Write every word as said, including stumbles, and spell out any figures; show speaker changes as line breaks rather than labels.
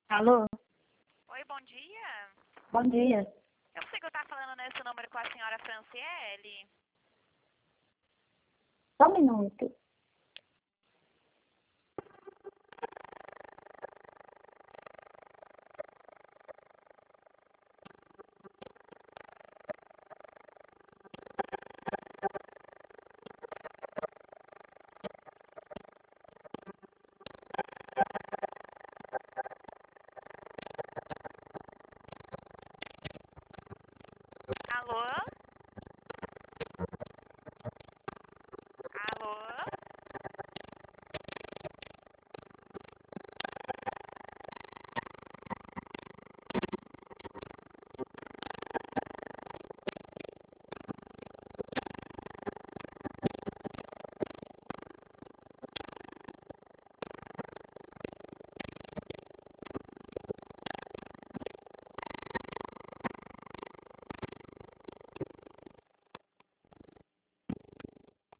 Alô?
Oi, bom dia.
Bom dia.
Eu sei que eu estou falando nesse número com a senhora Franciele.
Só um minuto.
Alô?